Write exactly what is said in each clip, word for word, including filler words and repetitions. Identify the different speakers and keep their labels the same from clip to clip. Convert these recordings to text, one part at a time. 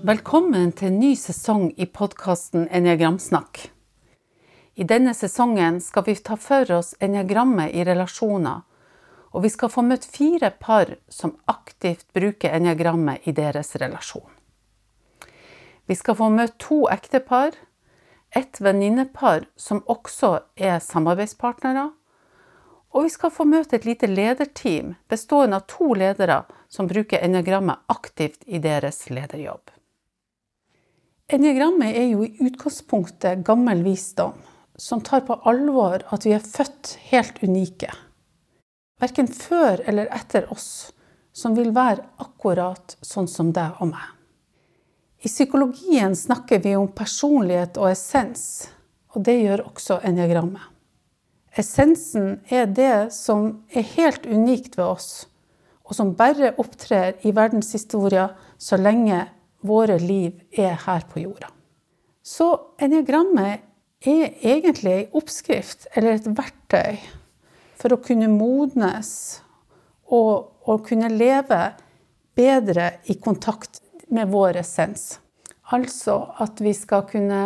Speaker 1: Velkommen til en ny sesong i podcasten Enneagramsnakk. I denne sesongen skal vi ta for oss enneagrammet i relasjoner, og vi skal få møte fire par som aktivt bruker enneagrammet i deres relasjon. Vi skal få møte to ektepar, et venninnepar som også er samarbeidspartnere, og vi skal få møte et lite lederteam bestående av to ledere som bruker enneagrammet aktivt i deres lederjobb. Enneagrammet er jo i utgangspunktet gammel visdom, som tar på alvor at vi er født helt unike. Hverken før eller etter oss, som vil være akkurat sånn som deg og meg. I psykologien snakker vi om personlighet og essens, og det gjør også enneagrammet. Essensen er det som er helt unikt ved oss, og som bare opptrer i verdenshistorien så lenge våre liv er her på jorda. Så enneagrammet er egentlig en oppskrift eller et verktøy for å kunne modnes og, og kunne leve bedre i kontakt med vår essens. Altså at vi skal kunne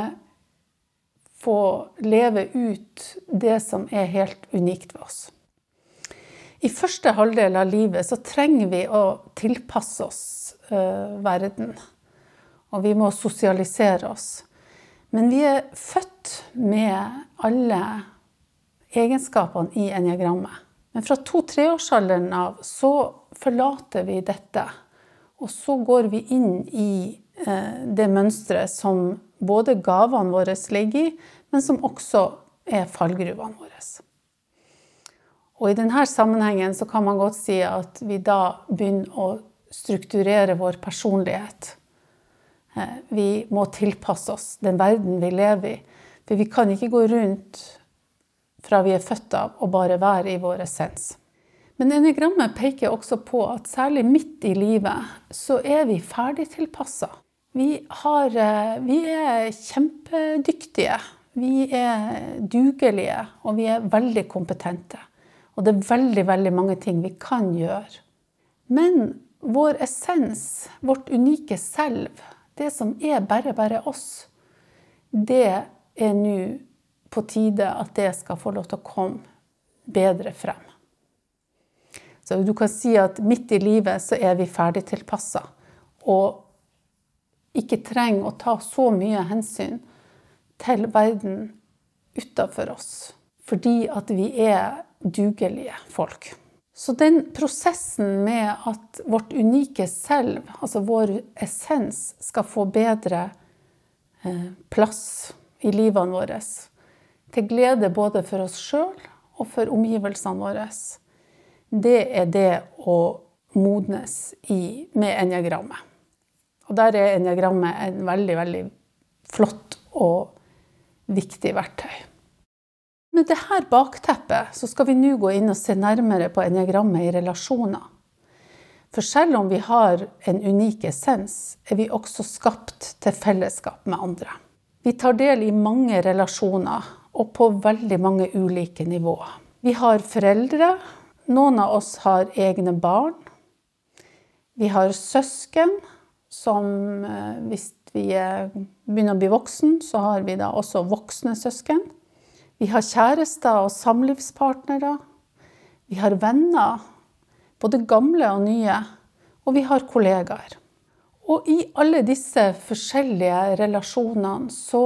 Speaker 1: få leve ut det som er helt unikt ved oss. I første halvdel av livet så trenger vi å tilpasse oss uh, verden. Og vi må sosialisere oss. Men vi er født med alle egenskapene i enneagrammet. Men fra to-treårsalderen av så forlater vi dette. Og så går vi inn i eh, det mønstret som både gavene våre ligger i, men som også er fallgruvene våre. Og i denne sammenhengen så kan man godt si at vi da begynner å strukturere vår personlighet. Vi må tilpasse oss den verden vi lever i, for vi kan ikke gå rundt fra vi er født av og bare være i vår essens. Men enneagrammet peker også på at særlig midt i livet så er vi ferdig tilpasset. Vi, har, vi er kjempedyktige, vi er dugelige og vi er veldig kompetente. Og det er veldig, veldig mange ting vi kan gjøre. Men vår essens, vårt unike selv, det som er bare, bare oss, det er nå på tide at det skal få lov til å komme bedre frem. Så du kan si at midt i livet så er vi ferdig tilpasset, og ikke trenger å ta så mye hensyn til verden utenfor oss, fordi at vi er dugelige folk. Så den prosessen med at vårt unike selv, altså vår essens, skal få bedre eh, plass i livene våre, til glede både for oss selv og for omgivelsene våre, det er det å modnes i, med enneagrammet. Og der er enneagrammet en veldig, veldig flott og viktig verktøy. Med dette bakteppet så skal vi nå gå inn og se nærmere på enneagrammet i relasjoner. For selv om vi har en unik essens, er vi også skapt til fellesskap med andre. Vi tar del i mange relasjoner, og på veldig mange ulike nivåer. Vi har foreldre, noen av oss har egne barn. Vi har søsken, som hvis vi begynner å bli voksen, så har vi da også voksne søsken. Vi har kjærester og samlivspartnere. Vi har venner, både gamle og nye, og vi har kollegaer. Og i alle disse forskjellige relasjonene så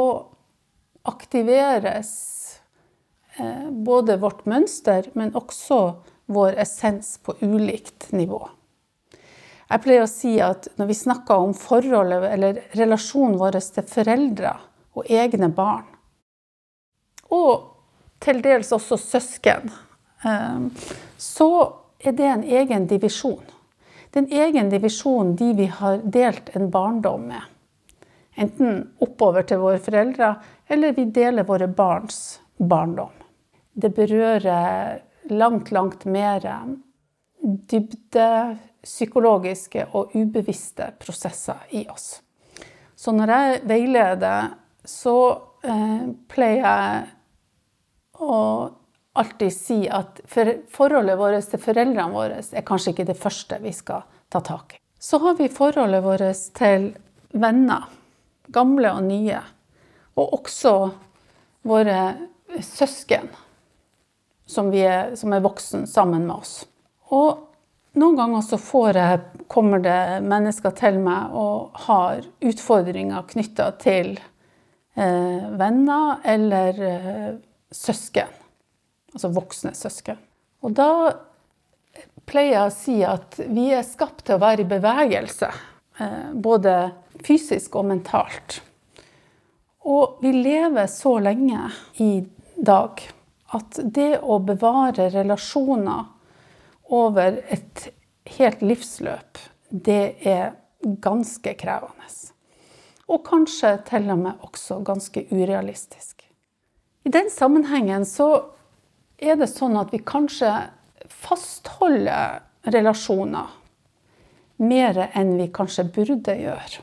Speaker 1: aktiveres eh, både vårt mønster, men også vår essens på ulikt nivå. Jeg pleier å si at når vi snakker om forholdet eller relasjonen vår til foreldre og egne barn, og til dels også søsken, så er det en egen divisjon. Det er en egen divisjon de vi har delt en barndom med. Enten oppover til våre foreldre, eller vi deler våre barns barndom. Det berører langt, langt mer dybde, psykologiske og ubevisste prosesser i oss. Så når jeg veileder, så eh, pleier jeg å alltid si at forholdet vårt til foreldrene våre er kanskje ikke det første vi skal ta tak i. Så har vi forholdet vårt til venner, gamle og nye, og også våre søsken, som, vi er, som er voksen sammen med oss. Og noen ganger så får jeg, kommer det mennesker til meg og har utfordringer knyttet til eh, venner eller eh, søsken, altså voksne søsken. Og da pleier jeg å si at vi er skapt til å være i bevegelse, eh, både fysisk og mentalt. Og vi lever så lenge i dag at det å bevare relasjoner over et helt livsløp, det er ganske krevende. Og kanskje til og med også ganske urealistisk. I den sammenhengen så er det sånn at vi kanskje fastholder relasjoner mer enn vi kanskje burde gjøre.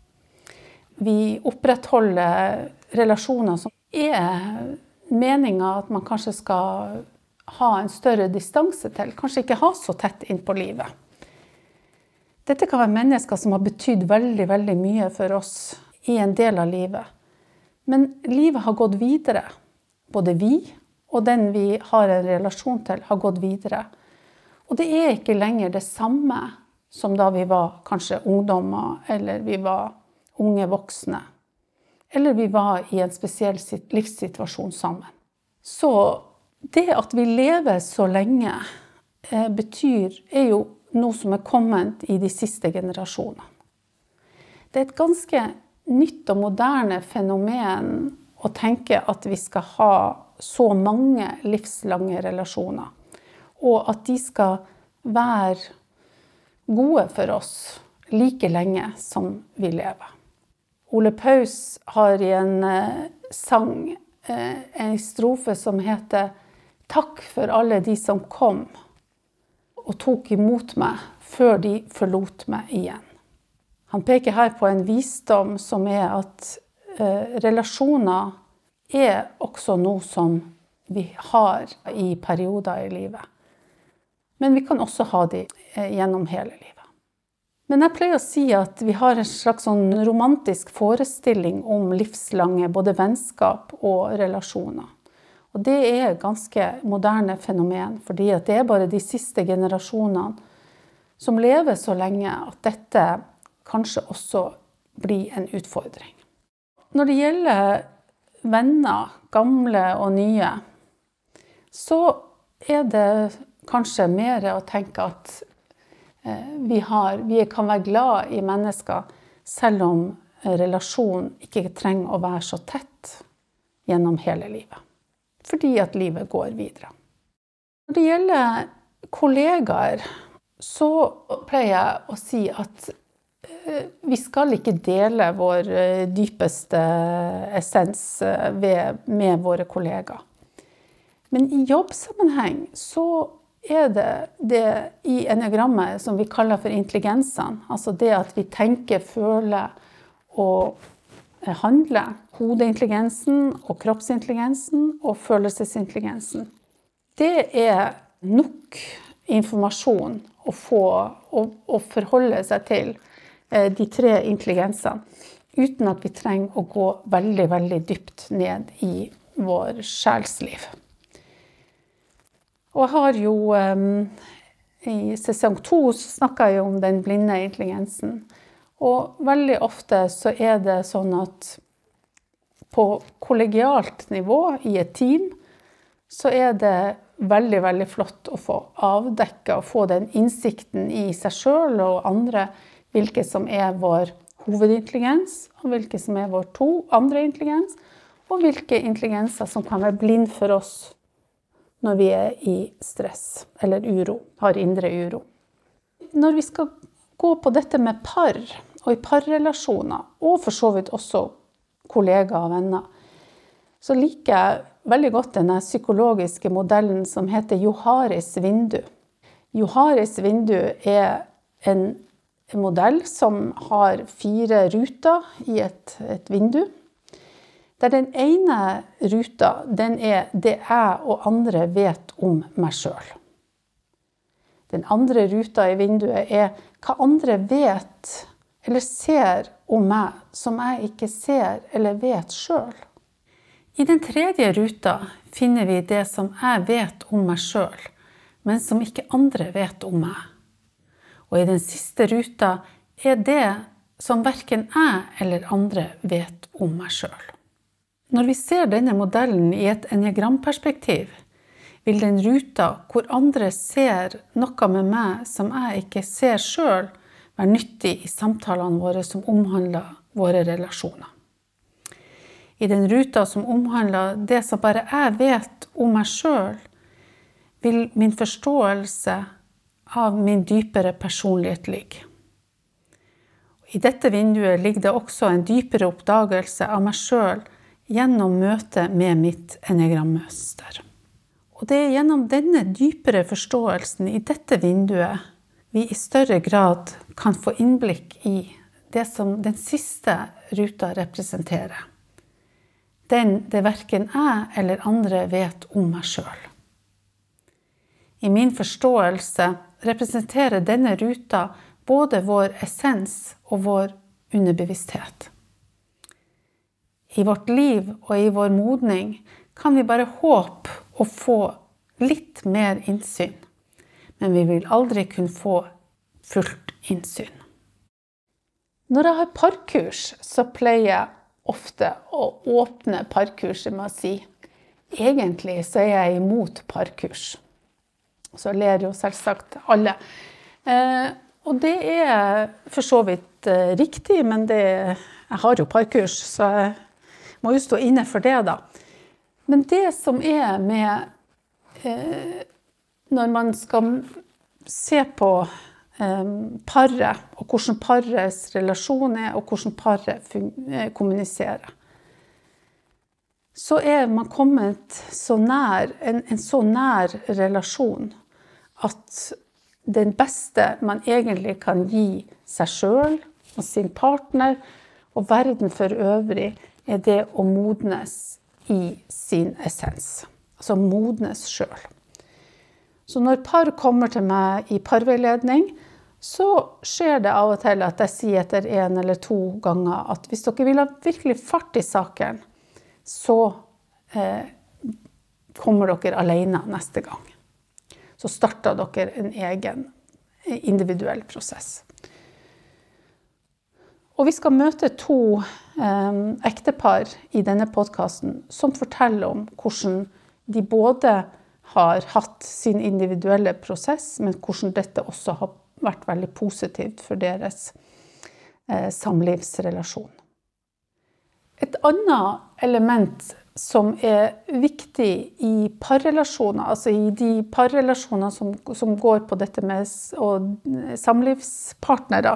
Speaker 1: Vi opprettholder relasjoner som er meningen at man kanskje skal ha en større distanse til, kanskje ikke ha så tett inn på livet. Dette kan være mennesker som har betydd veldig, veldig mye for oss i en del av livet. Men livet har gått videre. Både vi og den vi har en relasjon til har gått videre. Og det er ikke lenger det samme som da vi var kanskje ungdommer, eller vi var unge voksne. Eller vi var i en spesiell livssituasjon sammen. Så det at vi lever så lenge eh, betyr, er jo noe som er kommet i de siste generasjonene. Det er et ganske nytt og moderne fenomen å tenke at vi skal ha så mange livslange relasjoner, og at de skal være gode for oss like lenge som vi lever. Ole Paus har i en eh, sang eh, en strofe som heter «Takk for alle de som kom og tok imot meg før de forlot meg igjen». Han peker her på en visdom som er at eh, relasjoner er også noe som vi har i perioder i livet. Men vi kan også ha de eh, gjennom hele livet. Men jeg pleier å si at vi har en slags sånn romantisk forestilling om livslange både vennskap og relasjoner. Og det er et ganske moderne fenomen, fordi at det er bare de siste generasjonene som lever så lenge at dette kanskje også blir en utfordring. Når det gjelder venner, gamle og nye, så er det kanskje mer å tenke at Vi, har, vi kan være glad i mennesker, selv om relasjonen ikke trenger å være så tett gjennom hele livet. Fordi at livet går videre. Når det gjelder kollegaer, så pleier jeg å si at vi skal ikke dele vår dypeste essens med våre kollegaer. Men i jobbsammenheng så er det det i enneagrammet som vi kaller for intelligensene, altså det at vi tenker, føler og handler. Hodeintelligensen og kroppsintelligensen og følelsesintelligensen. Det er nok informasjon å få og, og forholde seg til de tre intelligensene, uten at vi trenger å gå veldig, veldig dypt ned i vår sjelsliv. Og jeg har jo, um, i sesong to snakket jeg om den blinde intelligensen. Og veldig ofte så er det sånn at på kollegialt nivå i et team, så er det veldig, veldig flott å få avdekket og få den innsikten i seg selv og andre, hvilke som er vår hovedintelligens, og hvilke som er vår to andre intelligens, og hvilke intelligenser som kan være blind for oss når vi er i stress eller uro, har indre uro. Når vi skal gå på dette med par, og i parrelasjoner, og for så vidt også kollegaer og venner, så liker jeg veldig godt denne psykologiske modellen som heter Joharis vindu. Joharis vindu er en modell som har fire ruter i et, et vindu, der den ene ruta, den er det jeg og andre vet om meg selv. Den andre ruta i vinduet er hva andre vet eller ser om meg som jeg ikke ser eller vet selv. I den tredje ruta finner vi det som jeg vet om meg selv, men som ikke andre vet om meg. Og i den siste ruta er det som hverken jeg eller andre vet om meg selv. Når vi ser denne modellen i et enneagramperspektiv, vil den ruta hvor andre ser noe med meg som jeg ikke ser selv, være nyttig i samtalene våre som omhandler våre relasjoner. I den ruta som omhandler det som bare jeg vet om meg selv, vil min forståelse av min dypere personlighet ligge. I dette vinduet ligger det også en dypere oppdagelse av meg selv gjennom møtet med mitt enneagrammønster. Og det er gjennom denne dypere forståelsen i dette vinduet vi i større grad kan få innblikk i det som den siste ruta representerer. Den det hverken jeg eller andre vet om meg selv. I min forståelse representerer denne ruta både vår essens og vår underbevissthet. I vårt liv og i vår modning kan vi bare håpe å få litt mer innsyn, men vi vil aldri kunne få fullt innsyn. Når jeg har parkurs, så pleier jeg ofte å åpne parkurset med å si egentlig så er jeg imot parkurs. Så ler jo selvsagt alle. Eh, og det er for så vidt eh, riktig, men det, jeg har jo parkurs, så jeg må jo stå inne for det da. Men det som er med eh, når man skal se på eh, paret, og hvordan parets relasjon er, og hvordan paret fun- kommuniserer, så er man kommet så nær, en, en så nær relasjon, at den beste man egentlig kan gi seg selv og sin partner og verden for øvrig er det å modnes i sin essens. Altså modnes selv. Så når par kommer til meg i parveiledning, så skjer det av og til at jeg sier etter en eller to ganger at hvis dere vil ha virkelig fart i saken, så eh, kommer dere alene neste gang. Så starter dere en egen individuell prosess. Og vi skal møte to eh, ektepar i denne podcasten som forteller om hvordan de både har hatt sin individuelle prosess, men hvordan dette også har vært veldig positivt for deres eh, samlivsrelasjon. Et annet element som er viktig i parrelasjoner, altså i de parrelasjoner som, som går på dette med og samlivspartnere,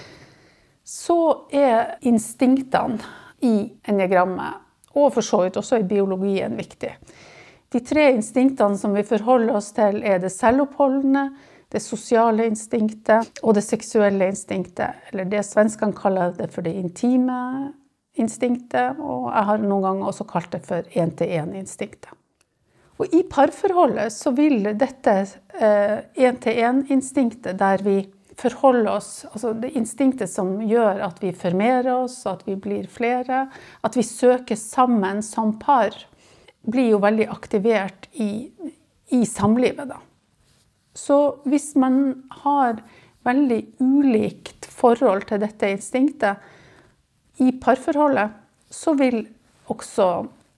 Speaker 1: så er instinktene i enneagrammet, og for så vidt også i biologien, viktig. De tre instinktene som vi forholder oss til er det selvoppholdende, det sosiale instinktet og det seksuelle instinktet, eller det svenskene kaller det for det intime instinktet, og jeg har noen ganger også kalt det for en-til-en-instinktet. Og i parforholdet så vil dette eh, en-til-en-instinktet der vi forholder oss, altså det instinktet som gjør at vi formerer oss, at vi blir flere, at vi søker sammen som par, blir jo veldig aktivert i, i samlivet da. Så hvis man har veldig ulikt forhold til dette instinktet i parforholdet, så vil også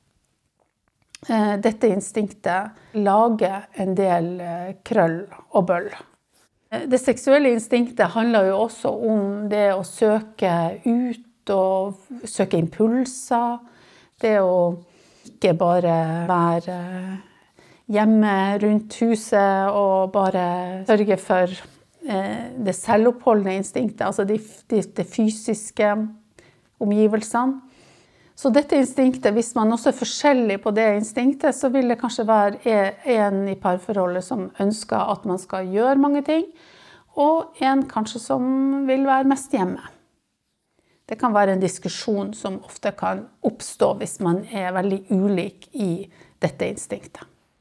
Speaker 1: eh, dette instinktet lage en del eh, krøll og bøll. Det seksuelle instinktet handler jo også om det å søke ut og søke impulser, det å ikke bare være hjemme rundt huset og bare sørge for eh, det selvoppholdende instinktet, altså de, de, de fysiske omgivelsene. Så dette instinktet, hvis man også er forskjellig på det instinktet, så vil det kanskje være en i parforholdet som ønsker at man skal gjøre mange ting, og en kanskje som vil være mest hjemme. Det kan være en diskusjon som ofte kan oppstå hvis man er veldig ulik i dette instinktet.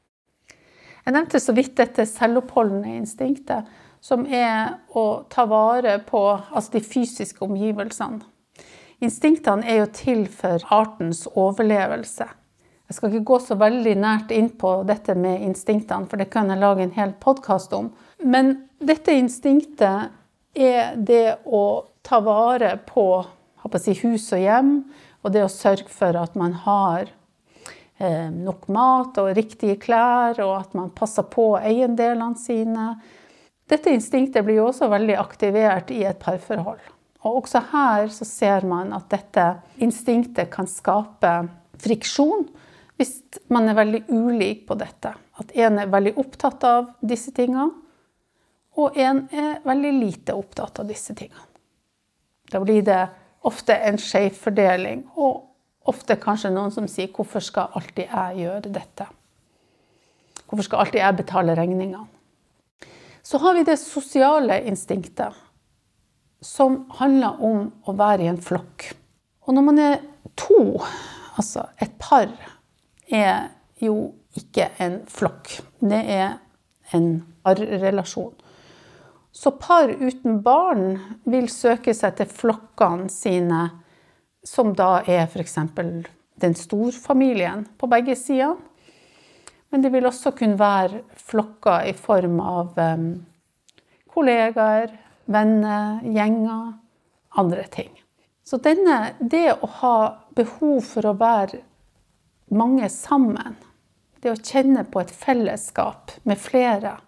Speaker 1: Jeg nevnte så vidt dette selvoppholdende instinktet, som er å ta vare på altså de fysiske omgivelsene. instinktene er jo til for artens overlevelse. Jeg skal ikke gå så veldig nært inn på dette med instinktene, for det kan jeg lage en hel podcast om. Men dette instinktet er det å ta vare på, på å si, hus og hjem, og det å sørge for at man har eh, nok mat og riktige klær, og at man passer på eiendelene sine. Dette instinktet blir jo også veldig aktivert i et parforhold. Og også her så ser man at dette instinktet kan skape friksjon hvis man er veldig ulik på dette. At en er veldig opptatt av disse tingene, og en er veldig lite opptatt av disse tingene. Da blir det ofte en skjevfordeling, og ofte kanskje noen som sier, hvorfor skal alltid jeg gjøre dette? Hvorfor skal alltid jeg betale regningene? Så har vi det sosiale instinktet, som handler om å være i en flokk. Og når man er to, altså et par, er jo ikke en flokk. Det er en parrelasjon. Så par uten barn vil søke seg til flokkene sine, som da er for eksempel den storfamilien på begge sider. Men det vil også kunne være flokker i form av um, kollegaer, venner, gjenger, andre ting. Så denne, det å ha behov for å være mange sammen, det å kjenne på et fellesskap med flere,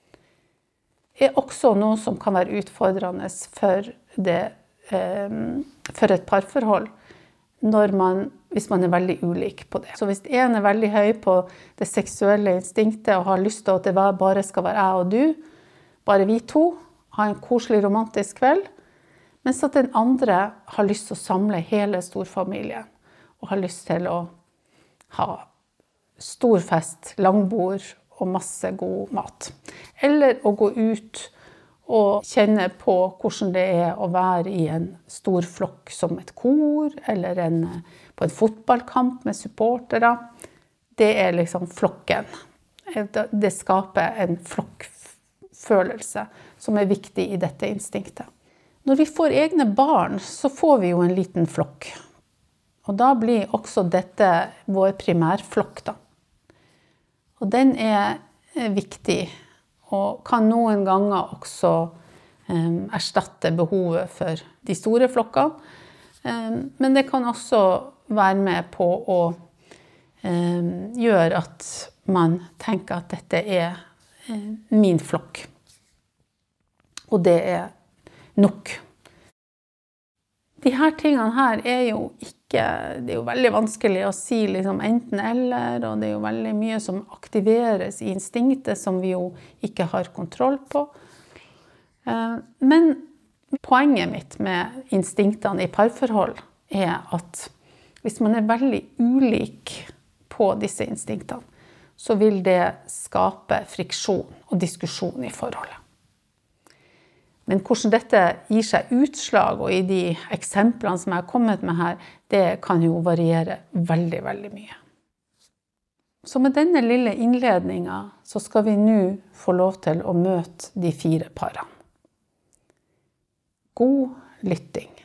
Speaker 1: er også noe som kan være utfordrende for, det, eh, for et parforhold, når man, hvis man er veldig ulik på det. Så hvis en er veldig høy på det seksuelle instinktet, og har lyst til at det bare skal være jeg og du, bare vi to, ha en koselig romantisk kveld, mens at den andre har lyst til å samle hele storfamilien, og har lyst til å ha stor fest, langbord, og masse god mat. Eller å gå ut og kjenne på hvordan det er å være i en stor flokk som et kor, eller en, på en fotballkamp med supportere. Det er liksom flokken. Det skaper en flokkfølelse som er viktig i dette instinktet. Når vi får egne barn, så får vi jo en liten flokk. Og da blir også dette vår primærflokk da. Og den er viktig, og kan noen ganger også um, erstatte behovet for de store flokkene. Um, men det kan også være med på å um, gjøre at man tenker at dette er um, min flokk. Og det er nok. De her tingene her er jo ikke, det er jo veldig vanskelig å si liksom enten eller, og det er jo veldig mye som aktiveres i instinktet som vi jo ikke har kontroll på. Men poenget mitt med instinktene i parforhold er at hvis man er veldig ulik på disse instinktene, så vil det skape friksjon og diskusjon i forholdet. Men hvordan dette gir seg utslag, og i de eksemplene som jeg har kommet med her, det kan jo variere veldig, veldig mye. Så med denne lille innledningen, så skal vi nå få lov til å møte de fire parene. God lytting.